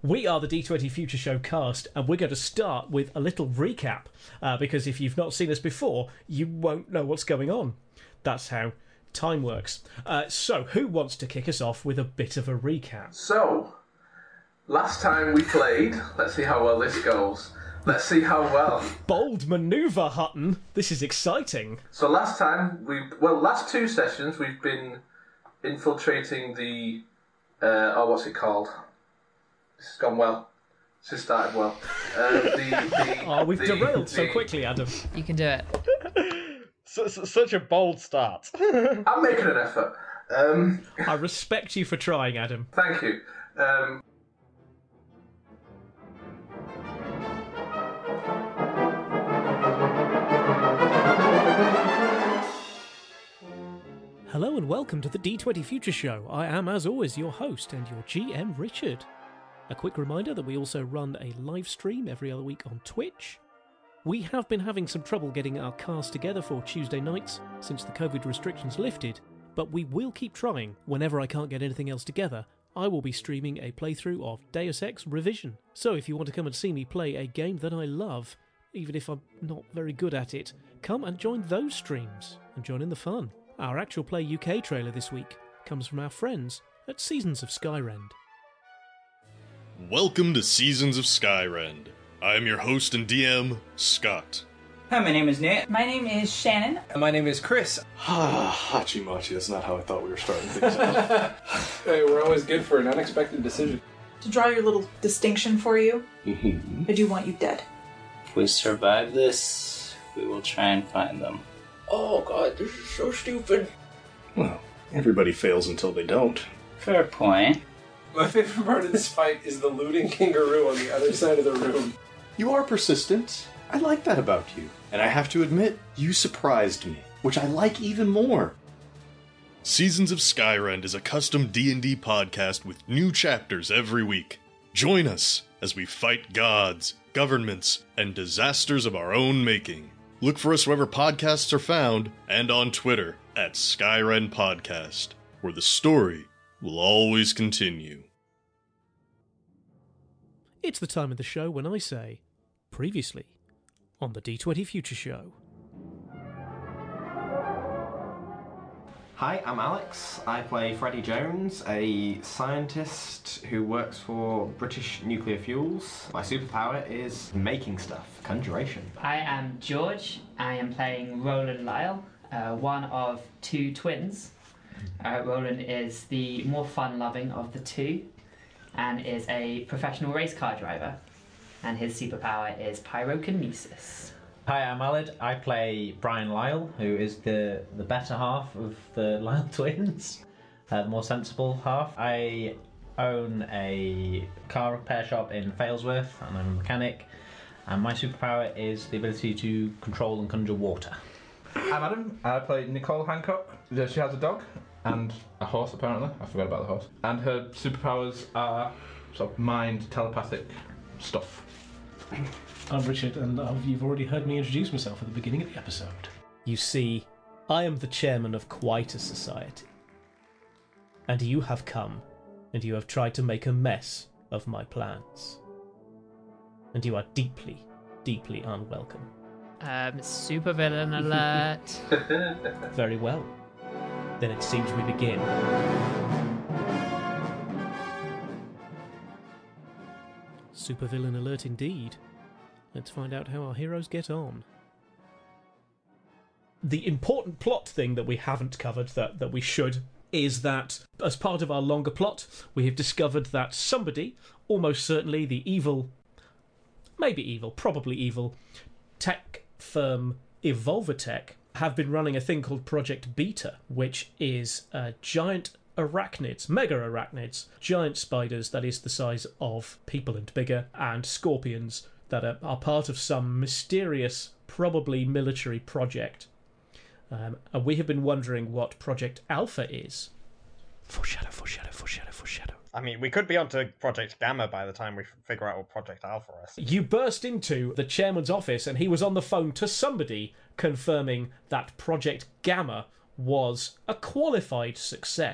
We are the D20 Future Show cast, and we're going to start with a little recap, because if you've not seen us before, you won't know what's going on. That's how time works. So, who wants to kick us off with a bit of a recap? So, last time we played, let's see how well this goes. Let's see how well. Bold manoeuvre, Hutton. This is exciting. So last time, last two sessions, we've been infiltrating the, what's it called? This has gone well. This has started well. We've derailed so quickly, Adam. You can do it. Such a bold start. I'm making an effort. I respect you for trying, Adam. Thank you. Hello and welcome to the D20 Future Show. I am, as always, your host and your GM, Richard. A quick reminder that we also run a live stream every other week on Twitch. We have been having some trouble getting our cast together for Tuesday nights since the COVID restrictions lifted, but we will keep trying. Whenever I can't get anything else together, I will be streaming a playthrough of Deus Ex Revision. So if you want to come and see me play a game that I love, even if I'm not very good at it, come and join those streams and join in the fun. Our Actual Play UK trailer this week comes from our friends at Seasons of Skyrend. Welcome to Seasons of Skyrend. I am your host and DM, Scott. Hi, my name is Nate. My name is Shannon. My name is Chris. Hachimachi, that's not how I thought we were starting things out. Hey, we're always good for an unexpected decision. To draw your little distinction for you, Mm-hmm. I do want you dead. If we survive this, we will try and find them. Oh god, this is so stupid. Well, everybody fails until they don't. Fair point. My favorite part of this fight is the looting kangaroo on the other side of the room. You are persistent. I like that about you. And I have to admit, you surprised me, which I like even more. Seasons of Skyrend is a custom D&D podcast with new chapters every week. Join us as we fight gods, governments, and disasters of our own making. Look for us wherever podcasts are found, and on Twitter at Skyrend Podcast, where the story will always continue. It's the time of the show when I say, previously, on the D20 Future Show. Hi, I'm Alex. I play Freddie Jones, a scientist who works for British Nuclear Fuels. My superpower is making stuff, conjuration. I am George. I am playing Roland Lyle, one of two twins. Roland is the more fun-loving of the two and is a professional race car driver. And his superpower is pyrokinesis. Hi, I'm Alid. I play Brian Lyle, who is the better half of the Lyle twins, the more sensible half. I own a car repair shop in Failsworth, and I'm a mechanic, and my superpower is the ability to control and conjure water. I'm Adam. I play Nicole Hancock. She has a dog and a horse, apparently. I forgot about the horse. And her superpowers are sort of mind telepathic stuff. I'm Richard, and you've already heard me introduce myself at the beginning of the episode. You see, I am the chairman of quite a society. And you have come, and you have tried to make a mess of my plans. And you are deeply, deeply unwelcome. Supervillain alert. Very well. Then it seems we begin. Supervillain alert indeed. Let's find out how our heroes get on. The important plot thing that we haven't covered that we should is that as part of our longer plot, we have discovered that somebody, almost certainly the evil, probably evil, tech firm Evolvatech, have been running a thing called Project Beta, which is giant arachnids, mega arachnids, giant spiders that is the size of people and bigger, and scorpions that are part of some mysterious, probably military project. And we have been wondering what Project Alpha is. Foreshadow. I mean, we could be onto Project Gamma by the time we figure out what Project Alpha is. You burst into the chairman's office and he was on the phone to somebody confirming that Project Gamma was a qualified success.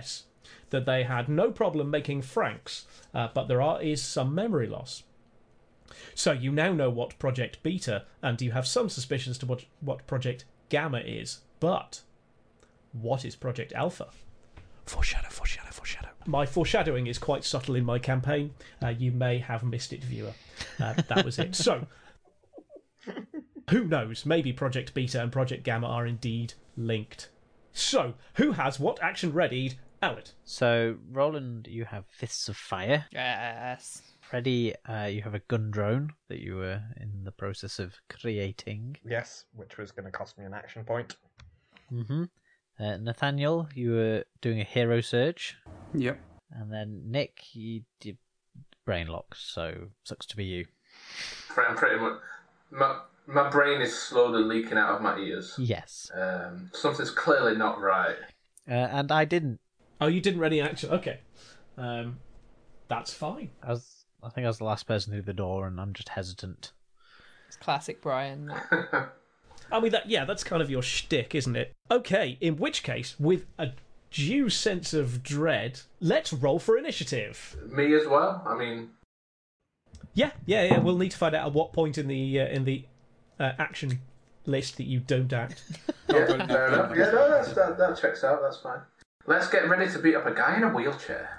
that they had no problem making francs, but there is some memory loss. So you now know what Project Beta, and you have some suspicions to what Project Gamma is. But what is Project Alpha? Foreshadow. My foreshadowing is quite subtle in my campaign. You may have missed it, viewer. That was it. So, who knows? Maybe Project Beta and Project Gamma are indeed linked. So, who has what action readied? Owlet. So, Roland, you have Fists of Fire. Yes. Freddie, you have a gun drone that you were in the process of creating. Yes, which was going to cost me an action point. Mm-hmm. Nathaniel, you were doing a hero surge. Yep. And then Nick, you did brain lock, so sucks to be you. I'm pretty much... My brain is slowly leaking out of my ears. Yes. Something's clearly not right. And I didn't. Oh, you didn't ready action? Okay. That's fine. I think I was the last person through the door, and I'm just hesitant. It's classic Brian. I mean, that's kind of your shtick, isn't it? Okay, in which case, with a due sense of dread, let's roll for initiative. Me as well? I mean... Yeah. We'll need to find out at what point in the action list that you don't act. Yeah, fair enough. Yeah, no, that checks out. That's fine. Let's get ready to beat up a guy in a wheelchair.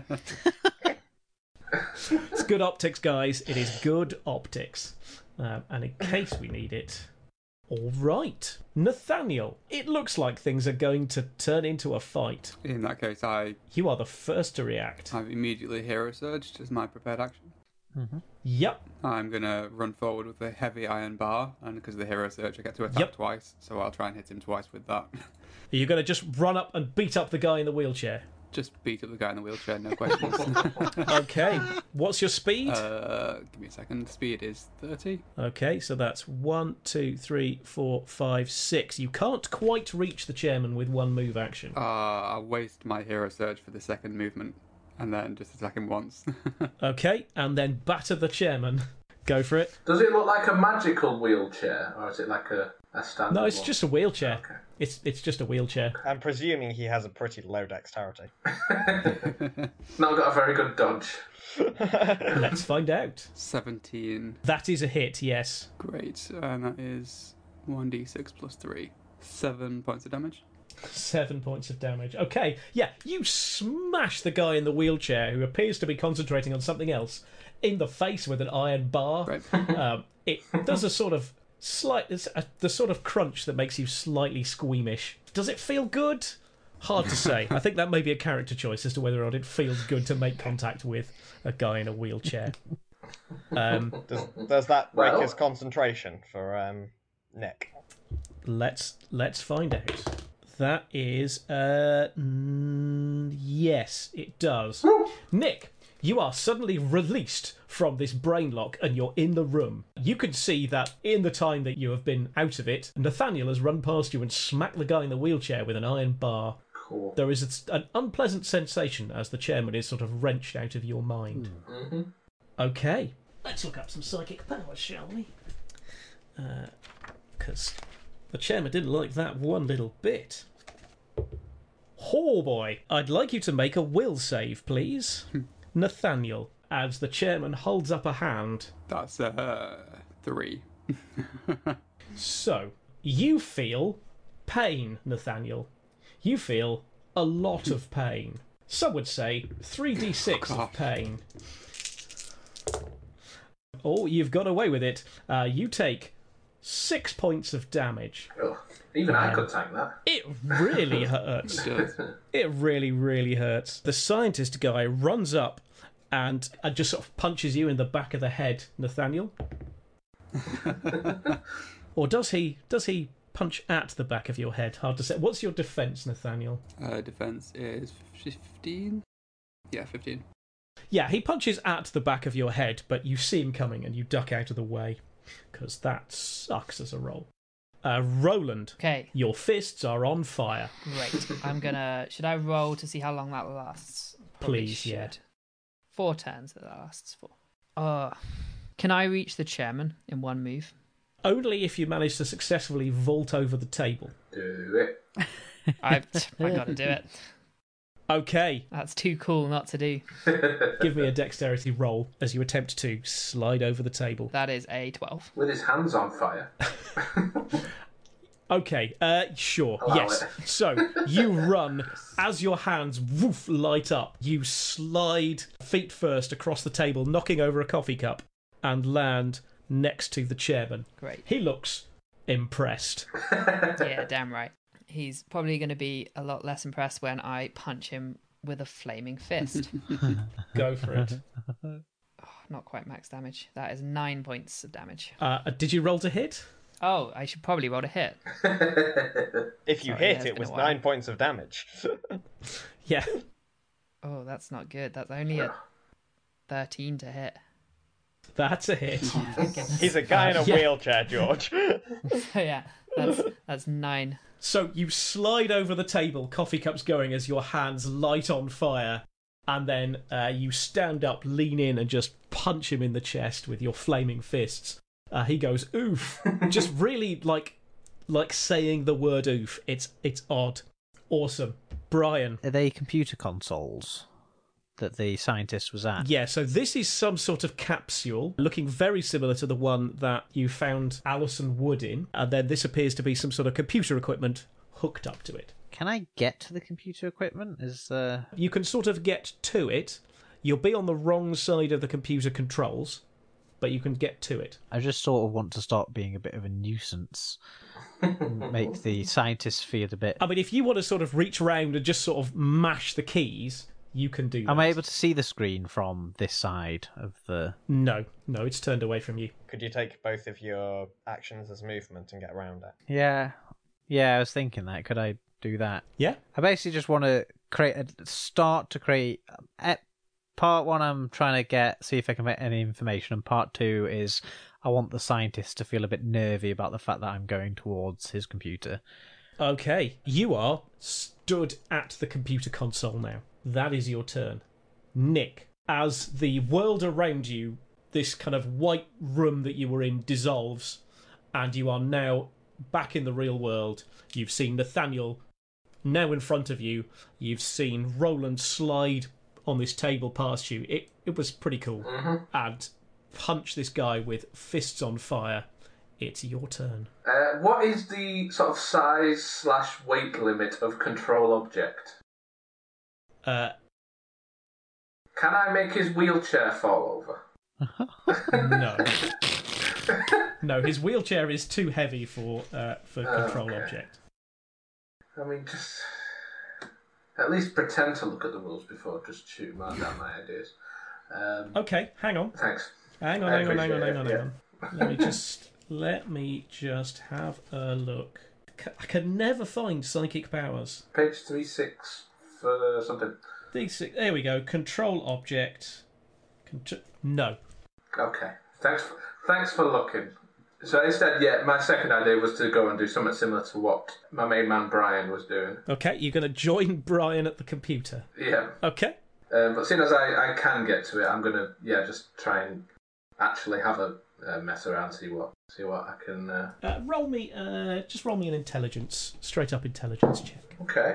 It's good optics, guys. It is good optics. And in case we need it... All right. Nathaniel, it looks like things are going to turn into a fight. In that case, You are the first to react. I've immediately hero surged as my prepared action. Mm-hmm. Yep. I'm going to run forward with a heavy iron bar, and because of the hero surge, I get to attack twice, so I'll try and hit him twice with that. Are you going to just run up and beat up the guy in the wheelchair? Just beat up the guy in the wheelchair, no questions. Okay. What's your speed? Give me a second. Speed is 30. Okay, so that's 1, 2, 3, 4, 5, 6. You can't quite reach the chairman with one move action. I'll waste my hero surge for the second movement, and then just attack him once. Okay, and then batter the chairman. Go for it. Does it look like a magical wheelchair, or is it like a standard No, it's one? just a wheelchair. Okay. It's just a wheelchair. I'm presuming he has a pretty low dexterity. Not got a very good dodge. Let's find out. 17. That is a hit, yes. Great, and that is 1d6 plus 3. 7 points of damage. 7 points of damage. Okay, yeah, you smash the guy in the wheelchair who appears to be concentrating on something else in the face with an iron bar. Right. It does a sort of the sort of crunch that makes you slightly squeamish. Does it feel good? Hard to say. I think that may be a character choice as to whether or not it feels good to make contact with a guy in a wheelchair. Does that break his concentration for Nick? Let's find out. That is yes, it does. Nick, you are suddenly released from this brain lock and you're in the room. You can see that in the time that you have been out of it, Nathaniel has run past you and smacked the guy in the wheelchair with an iron bar. Cool. There is an unpleasant sensation as the chairman is sort of wrenched out of your mind. Mm-hmm. Okay. Let's look up some psychic powers, shall we? Because the chairman didn't like that one little bit. Oh boy. I'd like you to make a will save, please. Nathaniel, as the chairman holds up a hand. That's 3. So, you feel pain, Nathaniel. You feel a lot of pain. Some would say 3d6 of pain. Oh, you've got away with it. You take 6 points of damage. Oh, even I could tank that. It really hurts. It really, really hurts. The scientist guy runs up and just sort of punches you in the back of the head, Nathaniel. Or does he punch at the back of your head? Hard to say. What's your defense, Nathaniel? Defense is 15. Yeah, 15. Yeah, he punches at the back of your head, but you see him coming and you duck out of the way, because that sucks as a roll. Roland. Okay. Your fists are on fire. Great. I'm gonna... Should I roll to see how long that lasts? Please, yeah. 4 turns that lasts for. Can I reach the chairman in one move? Only if you manage to successfully vault over the table. Do it. I gotta do it. Okay. That's too cool not to do. Give me a dexterity roll as you attempt to slide over the table. That is a 12. With his hands on fire. Okay, sure, Allow yes. it. So, you run, as your hands woof light up, you slide feet first across the table, knocking over a coffee cup, and land next to the chairman. Great. He looks impressed. Yeah, damn right. He's probably going to be a lot less impressed when I punch him with a flaming fist. Go for it. Not quite max damage. That is 9 points of damage. Did you roll to hit? Oh, I should probably roll to hit. If you Sorry, hit, it's it been was a while. 9 points of damage. Yeah. Oh, that's not good. That's only a 13 to hit. That's a hit. Oh, thank goodness. He's a guy in a wheelchair, George. So yeah, that's 9. So you slide over the table, coffee cups going as your hands light on fire, and then you stand up, lean in, and just punch him in the chest with your flaming fists. He goes, oof. Just really like saying the word oof. It's odd. Awesome. Brian. Are they computer consoles that the scientist was at? Yeah, so this is some sort of capsule looking very similar to the one that you found Alison Wood in, and then this appears to be some sort of computer equipment hooked up to it. Can I get to the computer equipment? You can sort of get to it. You'll be on the wrong side of the computer controls, but you can get to it. I just sort of want to start being a bit of a nuisance. Make the scientists feel a bit... I mean, if you want to sort of reach around and just sort of mash the keys, you can do that. Am I able to see the screen from this side of the... No, it's turned away from you. Could you take both of your actions as movement and get around it? Yeah, I was thinking that. Could I do that? Yeah. I basically just want to start to create... Part 1, I'm trying to see if I can get any information, and part 2 is I want the scientist to feel a bit nervy about the fact that I'm going towards his computer. Okay, you are stood at the computer console now. That is your turn. Nick, as the world around you, this kind of white room that you were in dissolves, and you are now back in the real world. You've seen Nathaniel now in front of you. You've seen Roland slide on this table past you. It was pretty cool. Mm-hmm. And punch this guy with fists on fire. It's your turn. What is the sort of size/weight limit of control object? Can I make his wheelchair fall over? No. No, his wheelchair is too heavy for control object. I mean, just at least pretend to look at the rules before just shooting down my ideas. Okay, hang on. Thanks. Hang on. Let me just have a look. I can never find psychic powers. Page 36 for something. There we go. Control object. No. Okay. Thanks for looking. So instead, my second idea was to go and do something similar to what my main man Brian was doing. Okay, you're going to join Brian at the computer. Yeah. Okay. But seeing as I can get to it, I'm going to just try and actually have a mess around, see what I can. Roll me an intelligence, straight up intelligence check. Okay.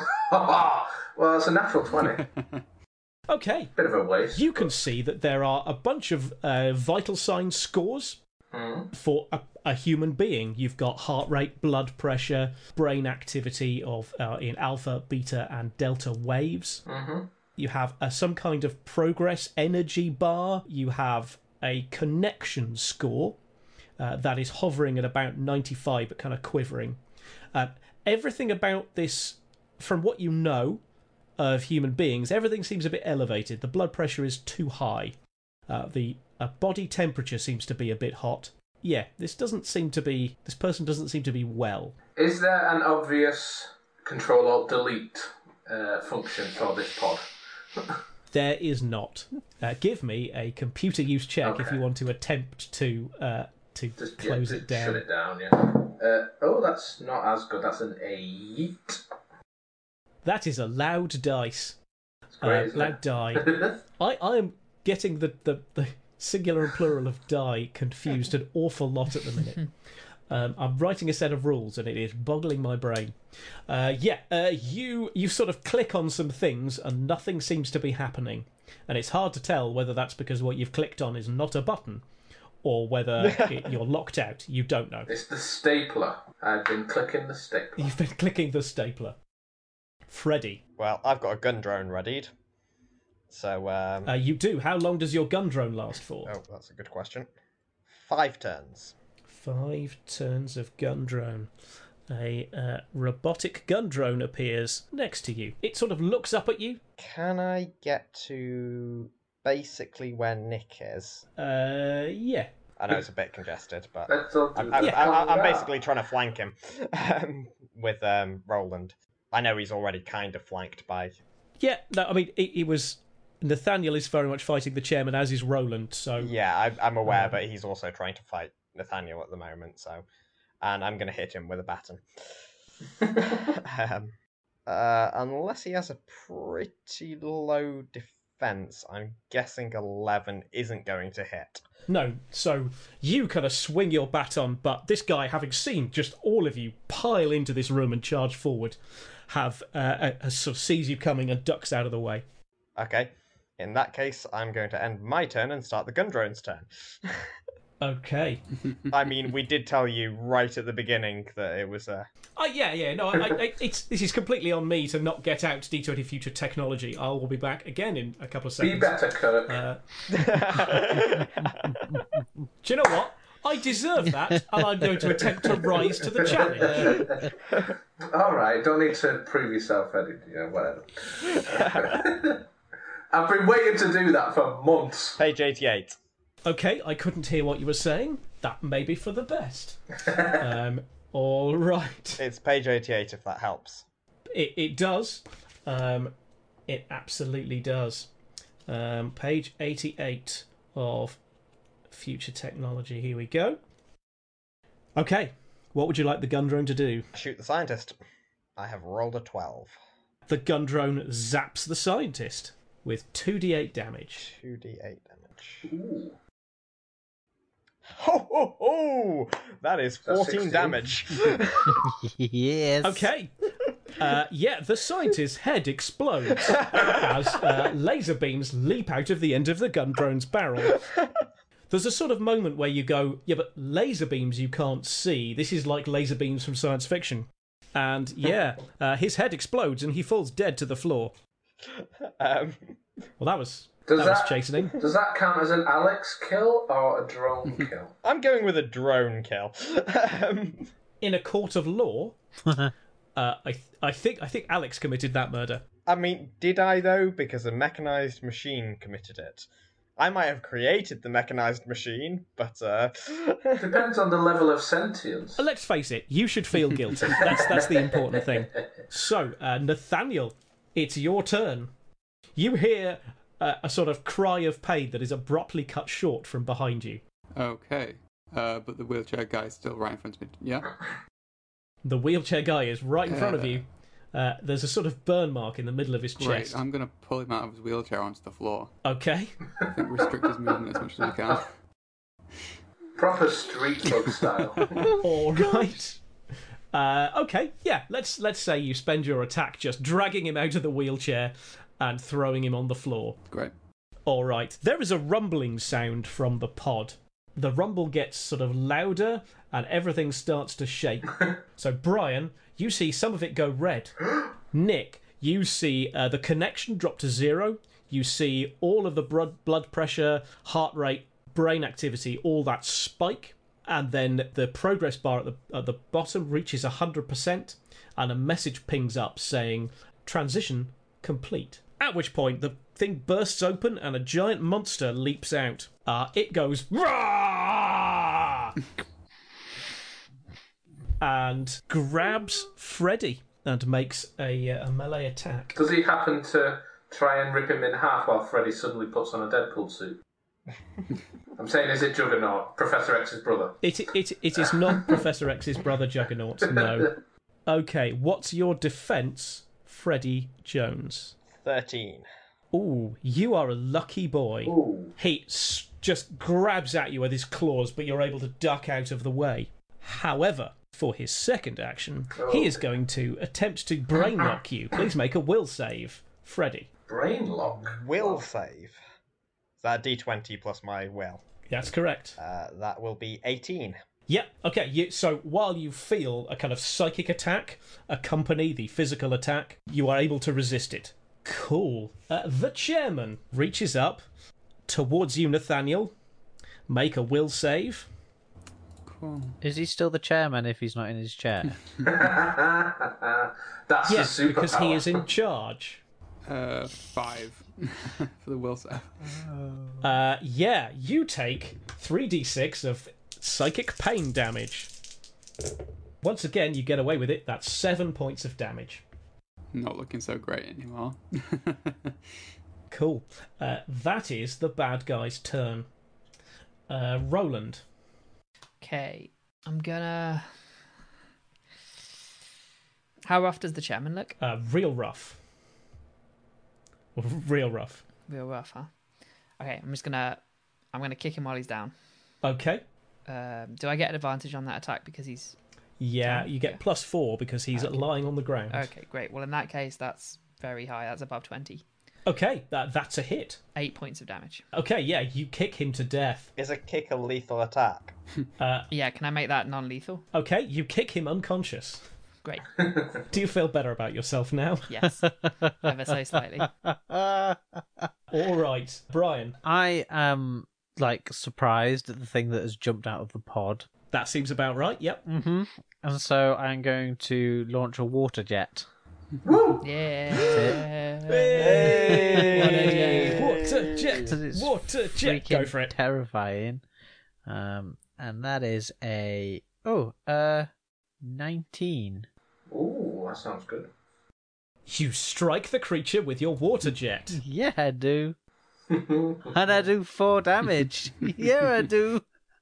Well, it's a natural 20. Okay. Bit of a waste. You can see that there are a bunch of vital signs scores for a human being. You've got heart rate, blood pressure, brain activity of in alpha, beta, and delta waves. Mm-hmm. You have some kind of progress energy bar. You have a connection score that is hovering at about 95 but kind of quivering. Everything about this, from what you know of human beings, everything seems a bit elevated. The blood pressure is too high. The body temperature seems to be a bit hot. Yeah, this person doesn't seem to be well. Is there an obvious Control-Alt-Delete function for this pod? There is not. Give me a computer use check if you want to attempt to close it down. Shut it down, yeah. That's not as good. That's an 8. That is a loud dice. Great, loud die. I am getting the singular and plural of die confused an awful lot at the minute. I'm writing a set of rules and it is boggling my brain. You sort of click on some things and nothing seems to be happening. And it's hard to tell whether that's because what you've clicked on is not a button or whether you're locked out. You don't know. It's the stapler. I've been clicking the stapler. You've been clicking the stapler. Freddy. Well, I've got a gun drone readied. So, you do. How long does your gun drone last for? Oh, that's a good question. 5 turns. 5 turns of gun drone. A robotic gun drone appears next to you. It sort of looks up at you. Can I get to basically where Nick is? Yeah. I know it's a bit congested, but I'm Yeah. basically trying to flank him with Roland. I know he's already kind of flanked by... Yeah, no, I mean, it was... Nathaniel is very much fighting the chairman, as is Roland, so... Yeah, I'm aware, but he's also trying to fight Nathaniel at the moment, so... And I'm going to hit him with a baton. Unless he has a pretty low defense, I'm guessing 11 isn't going to hit. No, so you kind of swing your baton, but this guy, having seen just all of you pile into this room and charge forward, sort of sees you coming and ducks out of the way. Okay. In that case, I'm going to end my turn and start the gun drone's turn. Okay. I mean, we did tell you right at the beginning that it was a... No, this is completely on me to not get out D20 Future Technology. I will be back again in a couple of seconds. Be better, Kirk. Do you know what? I deserve that, and I'm going to attempt to rise to the challenge. All right, don't need to prove yourself, Eddie. Yeah, whatever. I've been waiting to do that for months. Page 88. Okay, I couldn't hear what you were saying. That may be for the best. All right. It's page 88, if that helps. It does. It absolutely does. Page 88 of Future Technology. Here we go. Okay, what would you like the gun drone to do? Shoot the scientist. I have rolled a 12. The gun drone zaps the scientist with 2d8 damage. 2d8 damage. Ooh. Ho, ho, ho! That is 14 damage. Yes. Okay. The scientist's head explodes as laser beams leap out of the end of the gun drone's barrel. There's a sort of moment where you go, yeah, but laser beams you can't see. This is like laser beams from science fiction. And his head explodes and he falls dead to the floor. Well, that was chastening. Does that count as an Alex kill or a drone kill? I'm going with a drone kill. In a court of law, I think Alex committed that murder. I mean, did I though? Because a mechanized machine committed it. I might have created the mechanized machine, but depends on the level of sentience. Let's face it, you should feel guilty. That's the important thing. So, Nathaniel, it's your turn. You hear a sort of cry of pain that is abruptly cut short from behind you. Okay, but the wheelchair guy is still right in front of me. Yeah. The wheelchair guy is right in front of you. There's a sort of burn mark in the middle of his chest. Right, I'm going to pull him out of his wheelchair onto the floor. Okay. I think restrict his movement as much as we can. Proper street bug style. All right. Okay, yeah, let's say you spend your attack just dragging him out of the wheelchair and throwing him on the floor. Great. All right. There is a rumbling sound from the pod. The rumble gets sort of louder and everything starts to shake. So, Brian, you see some of it go red. Nick, you see the connection drop to 0. You see all of the blood pressure, heart rate, brain activity, all that spike. And then the progress bar at the bottom reaches 100%. And a message pings up saying, transition complete. At which point, the thing bursts open and a giant monster leaps out. It goes, Rah! and grabs Freddy and makes a melee attack. Does he happen to try and rip him in half while Freddy suddenly puts on a Deadpool suit? I'm saying, is it Juggernaut, Professor X's brother? It is not Professor X's brother Juggernaut, no. Okay, what's your defense, Freddy Jones? 13. Ooh, you are a lucky boy. Ooh. He just grabs at you with his claws, but you're able to duck out of the way. However, for his second action, he is going to attempt to brain lock you. Please make a will save, Freddy. Brain lock? Will save? Is that a d20 plus my will? That's correct. That will be 18. Yep, okay, so while you feel a kind of psychic attack accompany the physical attack, you are able to resist it. Cool. The chairman reaches up towards you, Nathaniel. Make a will save. Cool. Is he still the chairman if he's not in his chair? That's yes, the superpower. because he is in charge. 5 for the will save. Yeah, you take 3d6 of psychic pain damage. Once again, you get away with it. That's 7 points of damage. Not looking so great anymore. Cool. That is the bad guy's turn. Roland. Okay, I'm gonna... How rough does the chairman look? Real rough. Real rough. Real rough, huh? Okay, I'm gonna kick him while he's down. Okay. Do I get an advantage on that attack because he's... Yeah, down? you get +4 because he's lying on the ground. Okay, great. Well, in that case, that's very high. That's above 20. Okay, that's a hit. 8 points of damage. Okay, yeah, you kick him to death. Is a kick a lethal attack? Yeah, can I make that non-lethal? Okay, you kick him unconscious. Great. Do you feel better about yourself now? Yes, ever so slightly. All right, Brian. I am, surprised at the thing that has jumped out of the pod. That seems about right, yep. Mm-hmm. And so I'm going to launch a water jet. Woo! Yeah. Hey! Water jet! It's Water jet! Go freaking for it. Terrifying. And that is a 19. Ooh, that sounds good. You strike the creature with your water jet. Yeah, I do. And I do 4 damage. Yeah, I do.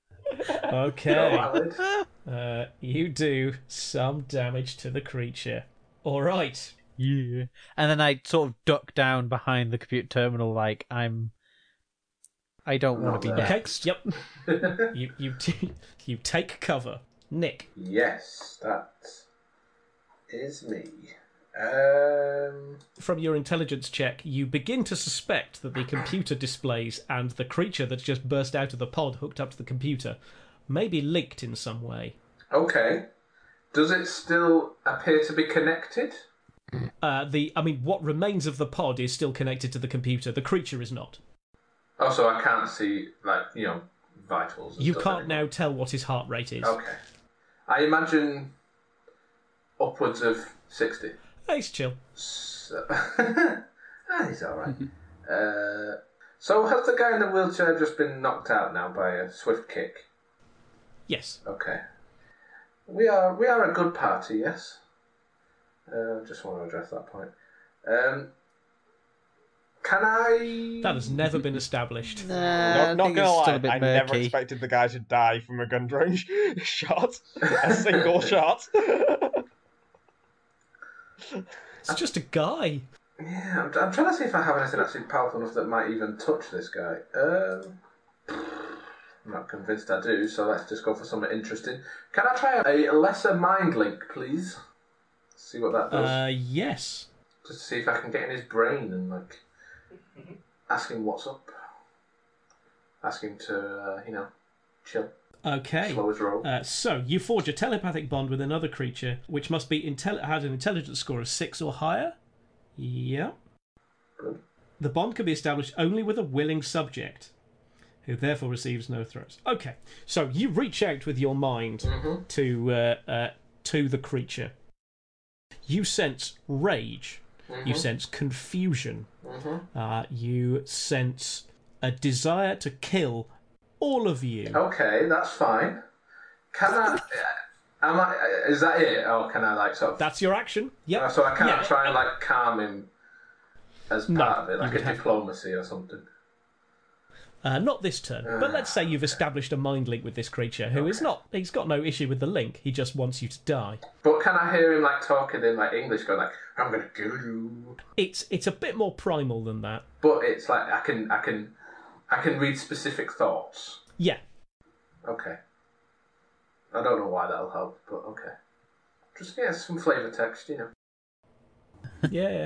Okay. You do some damage to the creature. All right. Yeah. And then I sort of duck down behind the computer terminal like I don't want to be next. Yep. You take cover. Nick. Yes, that is me. From your intelligence check, you begin to suspect that the computer displays and the creature that's just burst out of the pod hooked up to the computer may be linked in some way. Okay. Does it still appear to be connected? What remains of the pod is still connected to the computer. The creature is not. Oh, so I can't see, vitals. And you stuff can't anymore. now tell what his heart rate is. Okay. I imagine upwards of 60. He's chill. So... he's alright. So has the guy in the wheelchair just been knocked out now by a swift kick? Yes. Okay. We are a good party, yes? Just want to address that point. Can I... That has never been established. Not gonna lie, I never expected the guy to die from a gun range shot. A single shot. It's just a guy. Yeah, I'm trying to see if I have anything actually powerful enough that might even touch this guy. I'm not convinced I do, so let's just go for something interesting. Can I try a lesser mind link, please? See what that does. Yes. Just to see if I can get in his brain and, ask him what's up. Ask him to, chill. Okay. Slow his roll. So, you forge a telepathic bond with another creature, which must be has an intelligence score of 6 or higher. Yeah. Good. The bond can be established only with a willing subject, who therefore receives no threats. Okay, so you reach out with your mind to the creature. You sense rage. You sense confusion. You sense a desire to kill all of you. Okay, that's fine. Can I... is that it? Or can I, sort of... That's your action. Yep. So I can't try and, calm him as part of it, like a have... diplomacy or something? Not this turn. But let's say you've established a mind link with this creature, who is not... He's got no issue with the link. He just wants you to die. But can I hear him, talking in, English, going, I'm going to kill you? It's a bit more primal than that. But it's I can read specific thoughts. Yeah. Okay. I don't know why that'll help, but okay. Just, some flavour text, Yeah.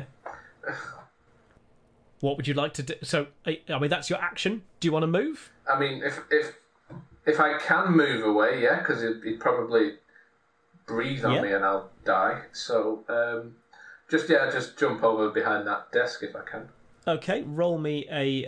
What would you like to do? So, I mean, that's your action. Do you want to move? I mean, if I can move away, yeah, because he'd probably breathe on me and I'll die. So, just jump over behind that desk if I can. Okay, roll me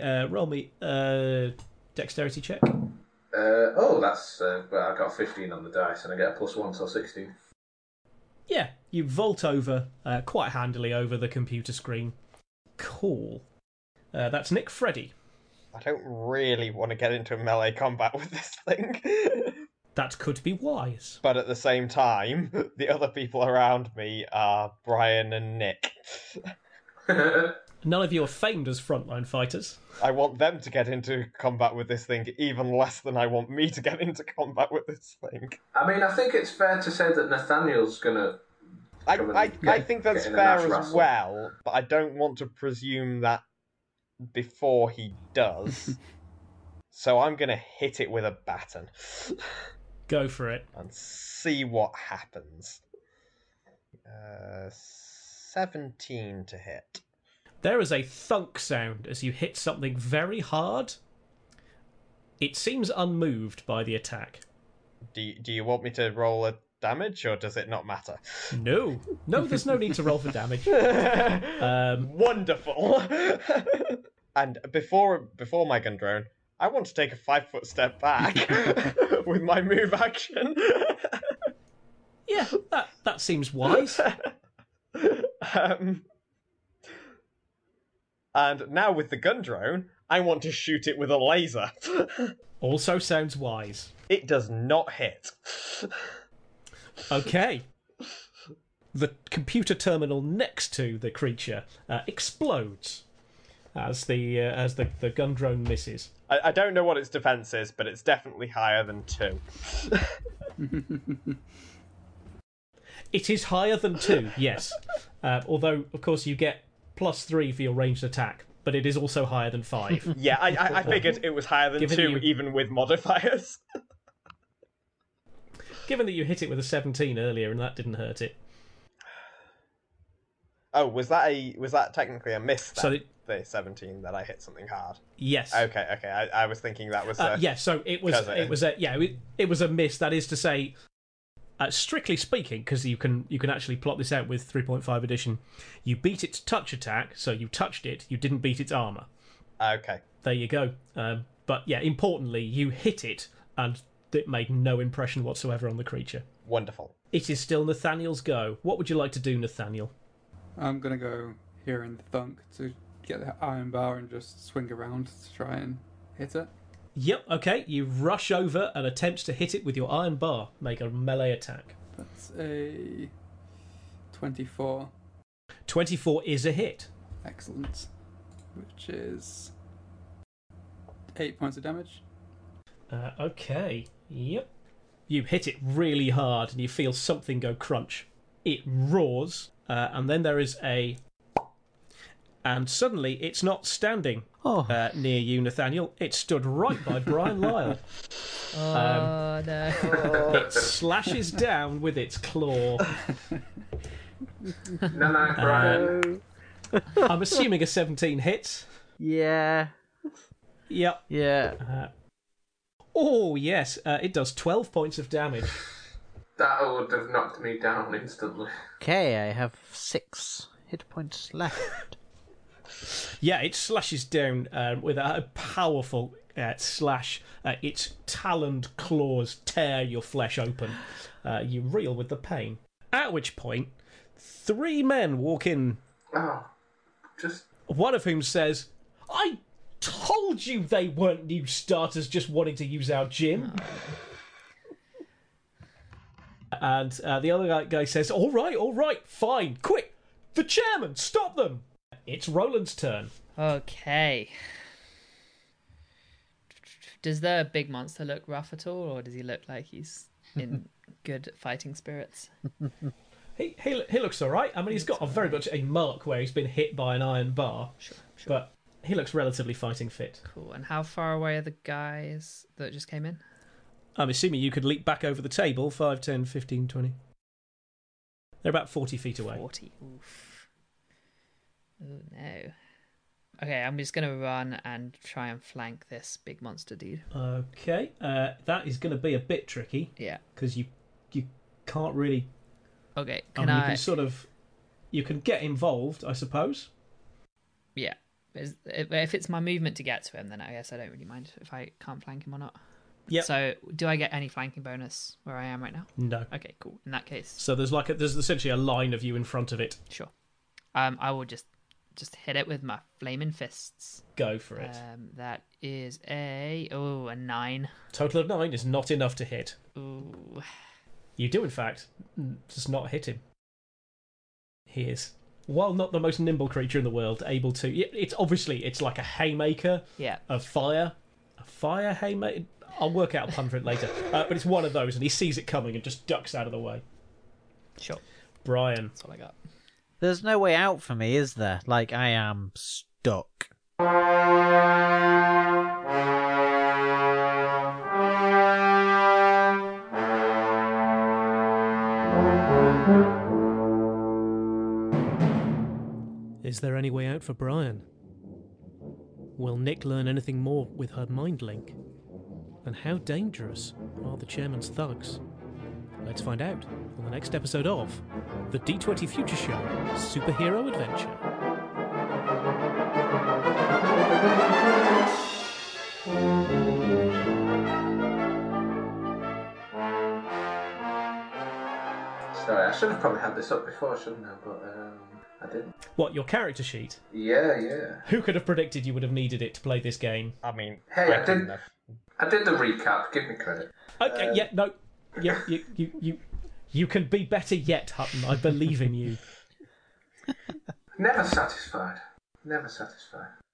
a dexterity check. That's I got a 15 on the dice and I get a +1, so 16. Yeah, you vault over quite handily over the computer screen. Cool. That's Nick. Freddy. I don't really want to get into melee combat with this thing. That could be wise. But at the same time, the other people around me are Brian and Nick. None of you are famed as frontline fighters. I want them to get into combat with this thing even less than I want me to get into combat with this thing. I mean, I think it's fair to say that Nathaniel's gonna... I think that's fair as well, but I don't want to presume that before he does. So I'm going to hit it with a baton. Go for it. And see what happens. 17 to hit. There is a thunk sound as you hit something very hard. It seems unmoved by the attack. Do you want me to roll a damage, or does it not matter? No, there's no need to roll for damage. Wonderful. And before my gun drone, I want to take a 5-foot step back with my move action. Yeah, that seems wise. And now with the gun drone, I want to shoot it with a laser. Also sounds wise. It does not hit. Okay. The computer terminal next to the creature explodes as the gun drone misses. I don't know what its defense is, but it's definitely higher than 2. It is higher than 2, yes. Although, of course, you get +3 for your ranged attack, but it is also higher than 5. Yeah, I figured it was higher than 2, even with modifiers. Given that you hit it with a 17 earlier and that didn't hurt it. Oh, was that technically a miss then? So the 17 that I hit something hard. Yes. Okay. I was thinking that was. Yeah. So it was a miss. That is to say, strictly speaking, because you can actually plot this out with 3.5 edition. You beat its touch attack, so you touched it. You didn't beat its armor. Okay. There you go. But yeah, importantly, you hit it, and it made no impression whatsoever on the creature. Wonderful. It is still Nathaniel's go. What would you like to do, Nathaniel? I'm gonna go here in the thunk to get the iron bar and just swing around to try and hit it. Yep, okay. You rush over and attempt to hit it with your iron bar. Make a melee attack. That's a 24. 24 is a hit. Excellent. Which is 8 points of damage. Okay. Yep. You hit it really hard and you feel something go crunch. It roars, and then there is a... And suddenly it's not standing near you, Nathaniel. It stood right by Brian Lyle. No. It slashes down with its claw. No, Brian. I'm assuming a 17 hits. Yeah. Yep. Yeah. Oh, yes. It does 12 points of damage. That would have knocked me down instantly. Okay, I have 6 hit points left. Yeah, it slashes down with a powerful slash. Its taloned claws tear your flesh open. You reel with the pain. At which point, 3 men walk in. Oh, just... One of whom says, I told you they weren't new starters just wanting to use our gym. Oh. And the other guy says, all right, fine, quick, the chairman, stop them. It's Roland's turn. Okay. Does the big monster look rough at all, or does he look like he's in good fighting spirits? He looks all right. I mean, he's got very much a mark where he's been hit by an iron bar. Sure. But he looks relatively fighting fit. Cool. And how far away are the guys that just came in? I'm assuming you could leap back over the table 5, 10, 15, 20. They're about 40 feet away. 40. Oof. Oh, no. Okay, I'm just going to run and try and flank this big monster dude. Okay, that is going to be a bit tricky. Yeah. Because you can't really... Okay, You can sort of... You can get involved, I suppose. Yeah. If it's my movement to get to him, then I guess I don't really mind if I can't flank him or not. Yeah. So, do I get any flanking bonus where I am right now? No. Okay, cool. In that case... So there's essentially a line of you in front of it. Sure. I will just hit it with my flaming fists. Go for it. That is a 9. Total of 9 is not enough to hit. Ooh. You do, in fact, just not hit him. He is, while not the most nimble creature in the world, able to... It's like a haymaker of fire. A fire haymaker... I'll work out a pun for it later. But it's one of those, and he sees it coming and just ducks out of the way. Sure. Brian. That's all I got. There's no way out for me, is there? Like, I am stuck. Is there any way out for Brian? Will Nick learn anything more with her mind link? And how dangerous are the chairman's thugs? Let's find out on the next episode of the D20 Future Show Superhero Adventure. Sorry, I should have probably had this up before, shouldn't I? But I didn't. What, your character sheet? Yeah. Who could have predicted you would have needed it to play this game? I mean, hey, I did the recap. Give me credit. Okay, you can be better yet, Hutton. I believe in you. Never satisfied. Never satisfied.